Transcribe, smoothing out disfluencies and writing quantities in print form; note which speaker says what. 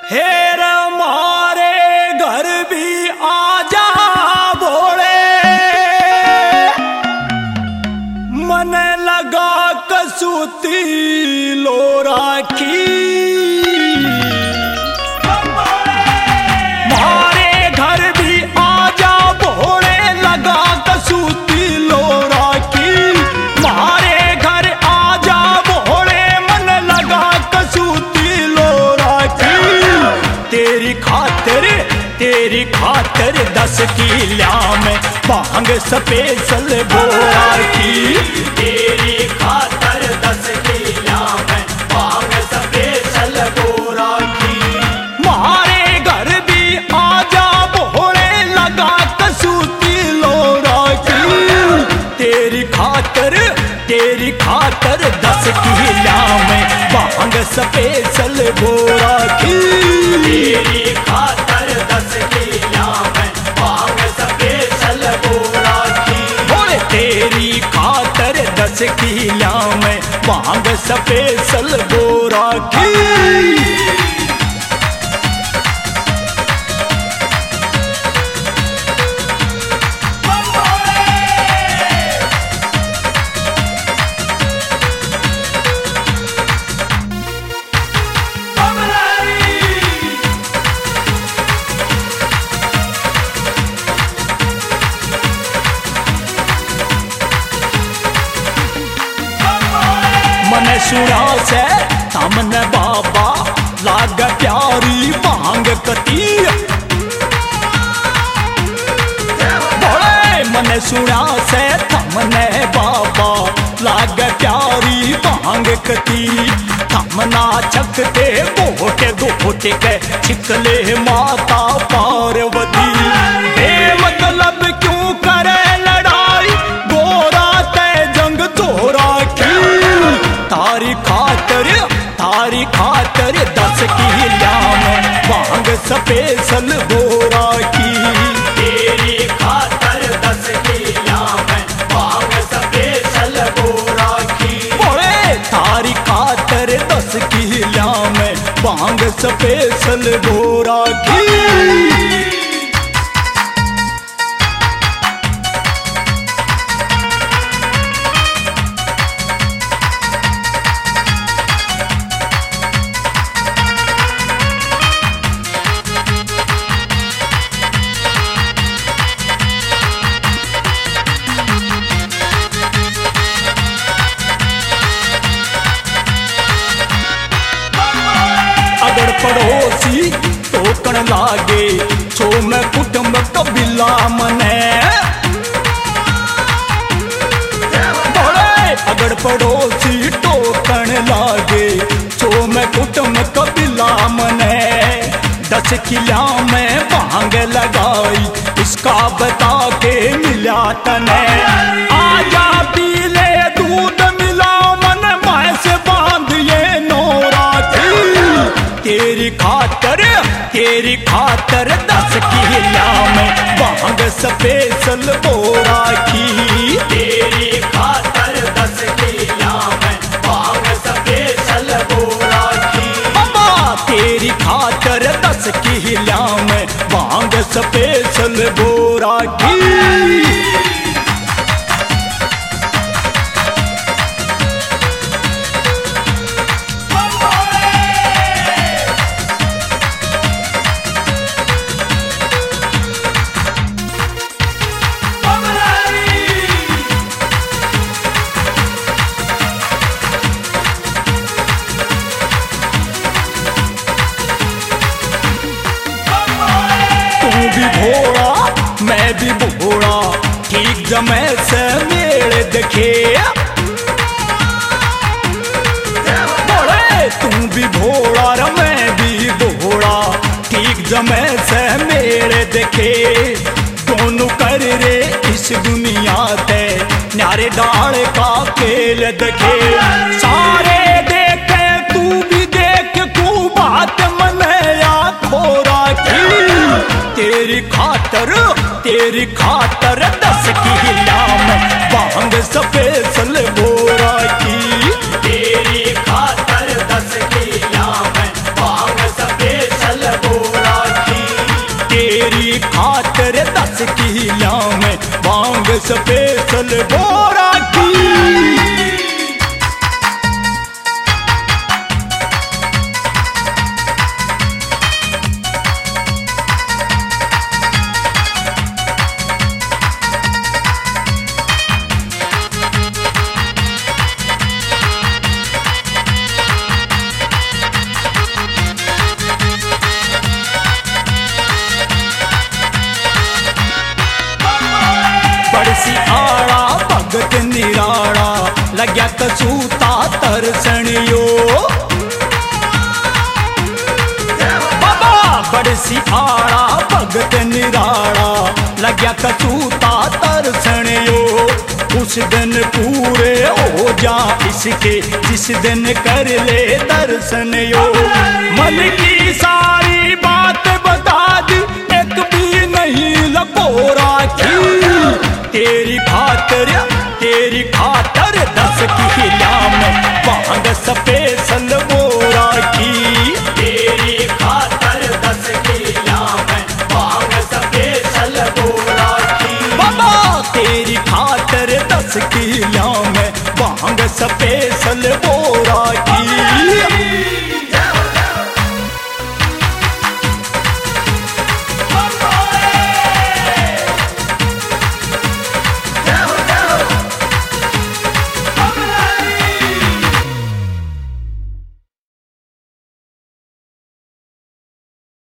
Speaker 1: हेर मारे घर भी आजा भोले, मन लगा कसूती लो राखी। मारे घर भी आजा भोले, लगा कसूती लो राखी। मारे घर आजा भोले, मन लगा कसूती लो राखी। तेरी खातिर 10 किला में भांग स्पेशल बोरा की। तेरी खातिर 10 किला में भांग स्पेशल बोरा की। मारे घर भी आजा भोले, लगा कसूती लोरा की। तेरी खातिर 10 किला में भांग स्पेशल बोरा की। तेरी खातिर 10 किला में भांग स्पेशल बोरा की। बोले तेरी खातिर 10 किला में भांग स्पेशल बोरा की। मन सुना से तमने बाबा लाग प्यारी भांग कती। बोले मन सुना से तमने बाबा लाग प्यारी भांग कती। तमना चकते गोटे गोटे के छिकले माता पार्वती। मतलब क्यों करे लड़ाई, गोरा ते जंग तोरा की। तारी खातिर 10 किला में भांग स्पेशल बोरा की। तेरी खातिर 10 किला में भांग स्पेशल बोरा की। बोले तारी खातिर 10 किला में भांग स्पेशल बोरा की। अगर पड़ोसी टोकन लागे, छो में कुटुंब कबीला मने। अगर पड़ोसी टोकन लागे, छो में कुटुंब कबीला मने। 10 किला में भांग लगाई, इसका बता के मिला तने। आजा पी ले दूध मिला, मन माय से बांध ये नोरा की। तेरी खातिर 10 किला में भांग स्पेशल बोरा की। तेरी खातिर 10 किला में भांग स्पेशल बोरा की। बाबा तेरी खातिर 10 किला में भांग स्पेशल बोरा की। मैं भी भोड़ा, ठीक जमे से मेरे देखे। बोले तू भी भोड़ा र मैं भी भोड़ा, ठीक जमे से मेरे देखे। दोनों कर रे इस दुनिया ते न्यारे डाल का खेल देखे। सारे देखे तू भी देख, तू बात मने या खोरा की। तेरी खातिर 10 किला में भांग स्पेशल बोरा की। तेरी खातिर 10 किला में भांग स्पेशल स्पेशल बोरा की। बड़सी आड़ा भगत निराड़ा लग्या कसूता तरसणियो। बाबा बड़सी आड़ा भगत निराड़ा लग्या कसूता तरसणियो। उस दिन पूरे हो जा इसके जिस दिन कर ले दर्शन यो। मन की सारी बात बता दी एक भी नहीं लपोरा की। तेरी खातर 10 की हिला में भांग स्पेशल